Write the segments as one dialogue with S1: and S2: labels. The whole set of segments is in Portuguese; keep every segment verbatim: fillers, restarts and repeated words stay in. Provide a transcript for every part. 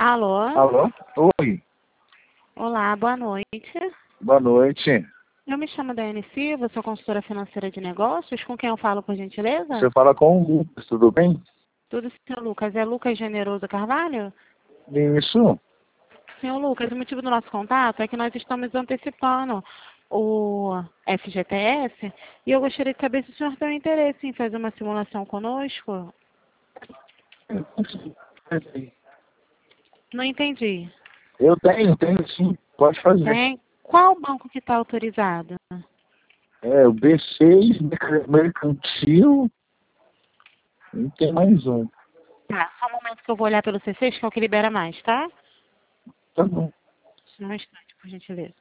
S1: Alô?
S2: Alô? Oi.
S1: Olá, boa noite.
S2: Boa noite.
S1: Eu me chamo Daiane Silva, sou consultora financeira de negócios. Com quem eu falo, por gentileza?
S2: Você fala com o Lucas, tudo bem?
S1: Tudo, senhor Lucas. É Lucas Generoso Carvalho?
S2: Isso.
S1: Senhor Lucas, o motivo do nosso contato é que nós estamos antecipando o F G T S e eu gostaria de saber se o senhor tem interesse em fazer uma simulação conosco. Não entendi.
S2: Eu tenho, tenho sim. Pode fazer.
S1: Tem? Qual banco que está autorizado?
S2: É o B seis Mercantil e tem mais um.
S1: Tá, só um momento que eu vou olhar pelo C seis, que é o que libera mais, tá?
S2: Tá bom.
S1: Só um instante, por gentileza.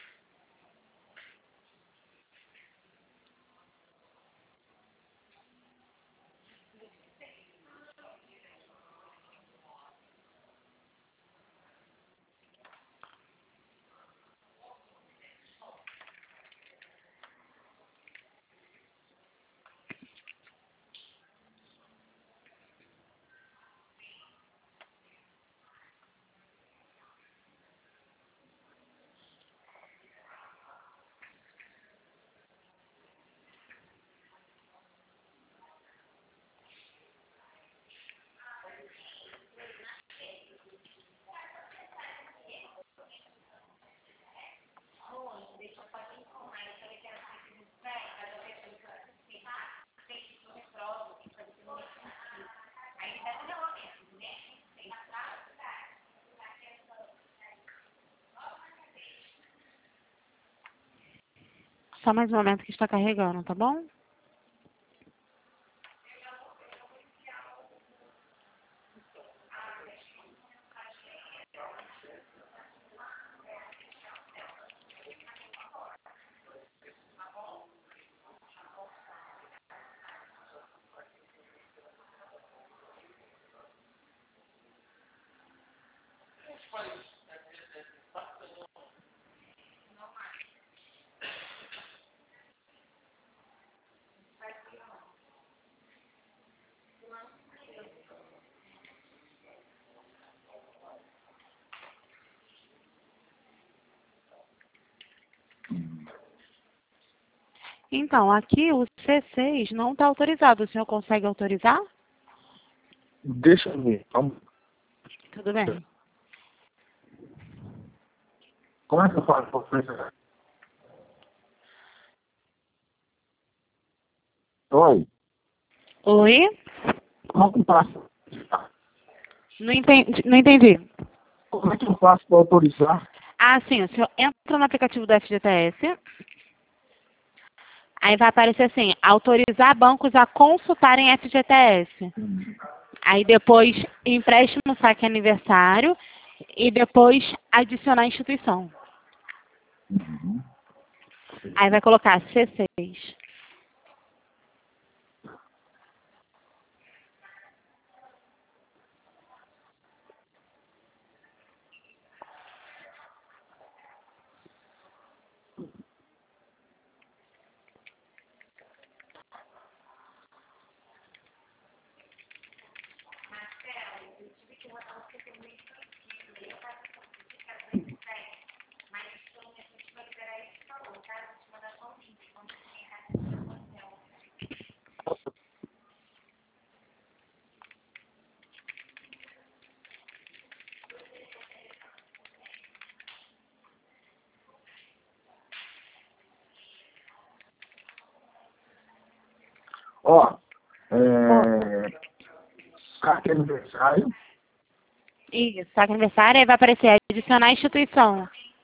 S1: Só mais um momento que está carregando, tá bom? Então, aqui o C seis não está autorizado. O senhor consegue autorizar?
S2: Deixa eu ver. Calma.
S1: Tudo bem.
S2: Como é que eu faço pra fazer? Oi.
S1: Oi?
S2: Como é que eu faço?
S1: Não entendi. Não entendi.
S2: Como é que eu faço para autorizar?
S1: Ah, sim. O senhor entra no aplicativo do F G T S. Aí vai aparecer assim, autorizar bancos a consultarem F G T S.
S2: Hum.
S1: Aí depois, empréstimo, saque aniversário. E depois, adicionar instituição.
S2: Uhum.
S1: Aí vai colocar C seis.
S2: Ó, é... saque aniversário.
S1: Isso, saque aniversário. Aí vai aparecer adicionar instituição.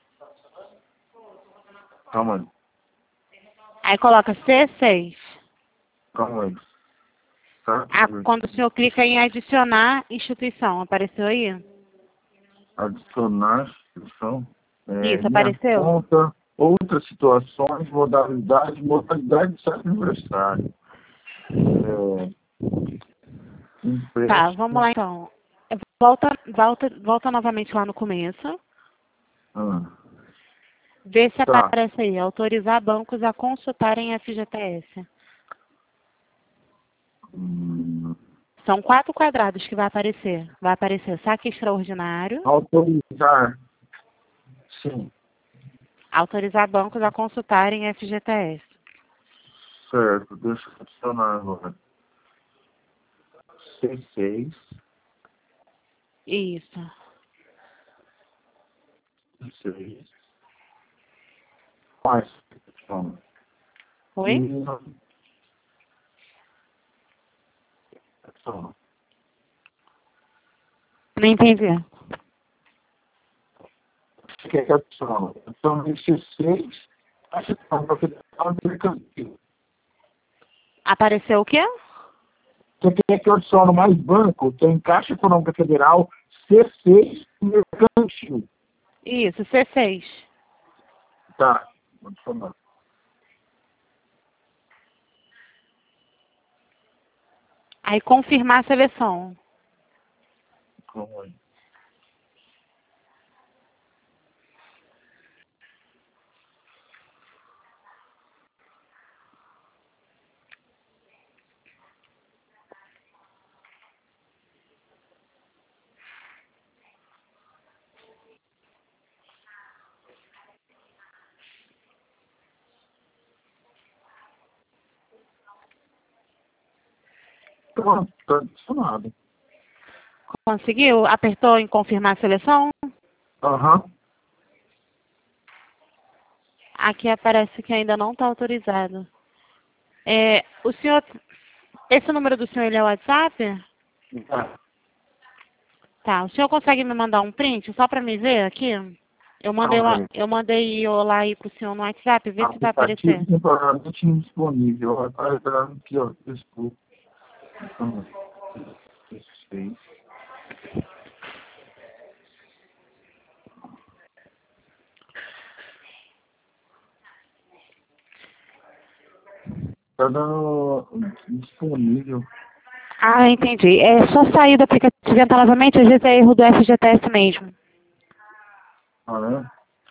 S2: Calma aí.
S1: Aí coloca C seis.
S2: Calma aí. Saque
S1: Ah, quando o
S2: aniversário.
S1: senhor clica em adicionar instituição, apareceu aí?
S2: Adicionar instituição. É,
S1: Isso,
S2: minha
S1: apareceu?
S2: conta, outras situações, modalidade, modalidade de saque aniversário. É,
S1: Tá, vamos
S2: empréstimo.
S1: lá então. Volta, volta, volta novamente lá no começo.
S2: Ah,
S1: Vê se
S2: tá.
S1: aparece aí. Autorizar bancos a consultarem F G T S.
S2: Hum.
S1: São quatro quadrados que vai aparecer. Vai aparecer saque extraordinário.
S2: Autorizar. Sim.
S1: Autorizar bancos a consultarem F G T S.
S2: Certo. Deixa eu adicionar agora. C seis.
S1: Isso.
S2: C seis. Mais. Adiciona.
S1: Oi?
S2: E... Adiciona.
S1: Não entendi.
S2: Você quer que adicione? Adiciona C seis. Acho que não, porque é mercantil.
S1: Apareceu o quê?
S2: Você quer que eu adicione mais banco? Tem Caixa Econômica Federal, C seis e mercantil.
S1: Isso, C seis.
S2: Tá. Vou adicionar.
S1: Aí confirmar a seleção.
S2: Calma aí. Pronto, tá adicionado.
S1: Conseguiu? Apertou em confirmar a seleção?
S2: Aham.
S1: Aqui aparece que ainda não está autorizado. É, o senhor, esse número do senhor ele é o WhatsApp?
S2: Tá.
S1: Tá. O senhor consegue me mandar um print só para me ver aqui? Eu mandei,
S2: Calma
S1: uma,
S2: aí.
S1: eu mandei eu lá aí pro senhor no WhatsApp, vê se vai aparecer.
S2: Aplicativo temporariamente indisponível. Está esperando aqui, ó. Desculpa. Calma aí. C seis. Tá dando disponível.
S1: Ah, entendi. É só sair do aplicativo e entrar novamente, às vezes é erro do F G T S mesmo.
S2: Ah, é?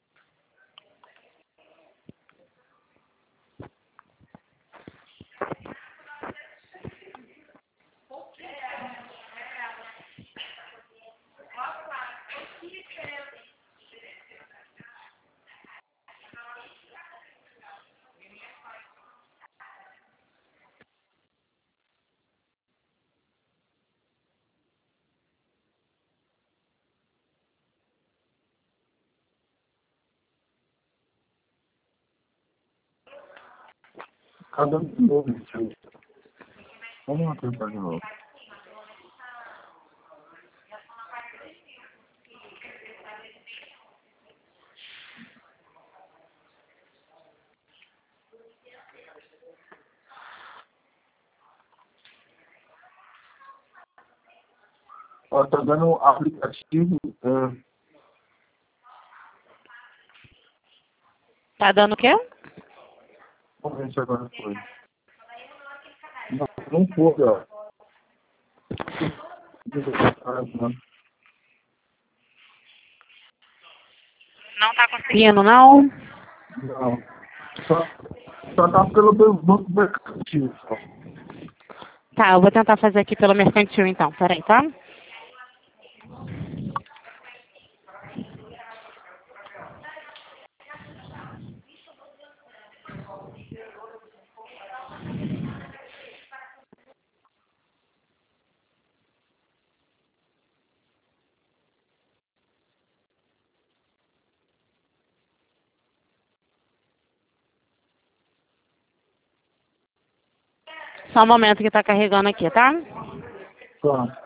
S2: Tá dando de novo. Gente. Vamos lá tentar de novo. Ó, tá dando aplicativo. É,
S1: Tá dando o quê?
S2: vamos ver se agora foi. Não, não foi, ó.
S1: Não tá conseguindo, não?
S2: Não. Só, só tá pelo banco mercantil. Só.
S1: Tá, eu vou tentar fazer aqui pelo mercantil então. Peraí, tá? Só um momento que tá carregando aqui, tá?
S2: Tá.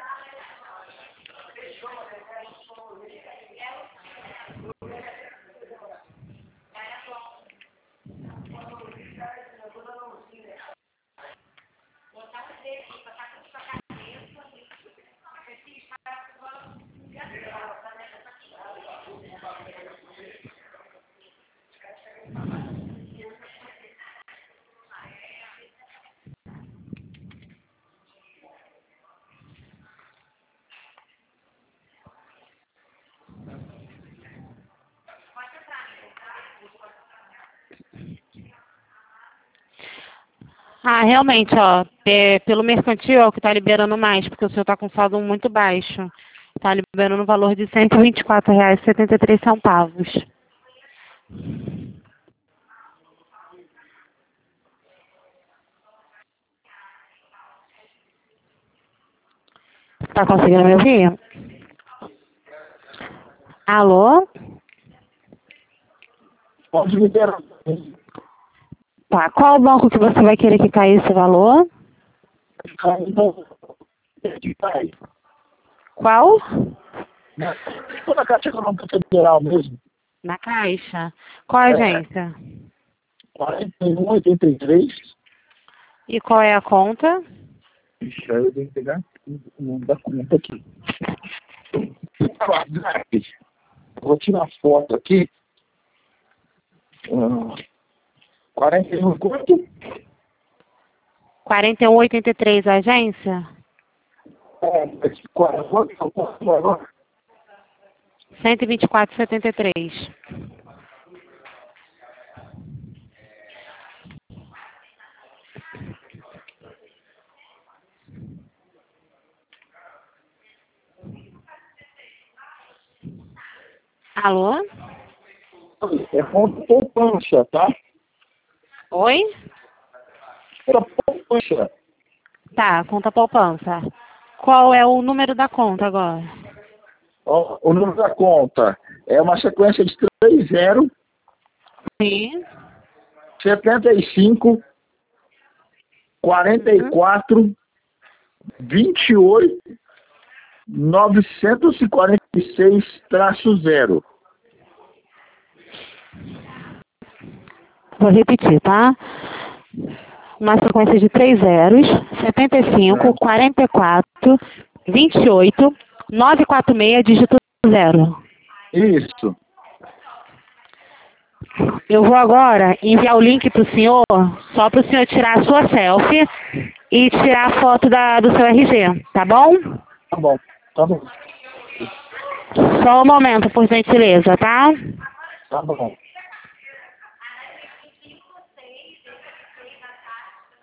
S1: Ah, realmente, ó, é, pelo mercantil é o que está liberando mais, porque o senhor está com saldo muito baixo. Está liberando o valor de cento e vinte e quatro reais e setenta e três centavos. Está conseguindo me ouvir? Alô?
S2: Pode liberar.
S1: Tá, qual banco que você vai querer que caia esse valor? Qual?
S2: Na, na Caixa Econômica Federal mesmo.
S1: Na Caixa. Qual
S2: É.
S1: agência?
S2: quarenta e um, oitenta e três.
S1: E qual é a conta?
S2: Ixi, aí eu tenho que pegar o nome da conta aqui. Vou tirar foto aqui. Ah, quarenta e um quanto?
S1: quarenta e um oitenta e três, a agência?
S2: É, quanto é o quanto agora?
S1: cento e vinte e quatro reais e setenta e três. Alô?
S2: É conta poupança, tá?
S1: Oi?
S2: Era poupança.
S1: Tá, conta poupança. Qual é o número da conta agora?
S2: Ó, o número da conta é uma sequência de três zero,
S1: Sim.
S2: setenta e cinco, quarenta e quatro, vinte e oito, novecentos e quarenta e seis traço zero.
S1: Vou repetir, tá? Uma sequência de três zeros, setenta e cinco, quarenta e quatro, vinte e oito, novecentos e quarenta e seis, dígito zero.
S2: Isso.
S1: Eu vou agora enviar o link para o senhor, só para o senhor tirar a sua selfie e tirar a foto da, do seu R G, tá bom?
S2: Tá bom, tá bom.
S1: Só um momento, por gentileza, tá?
S2: Tá bom.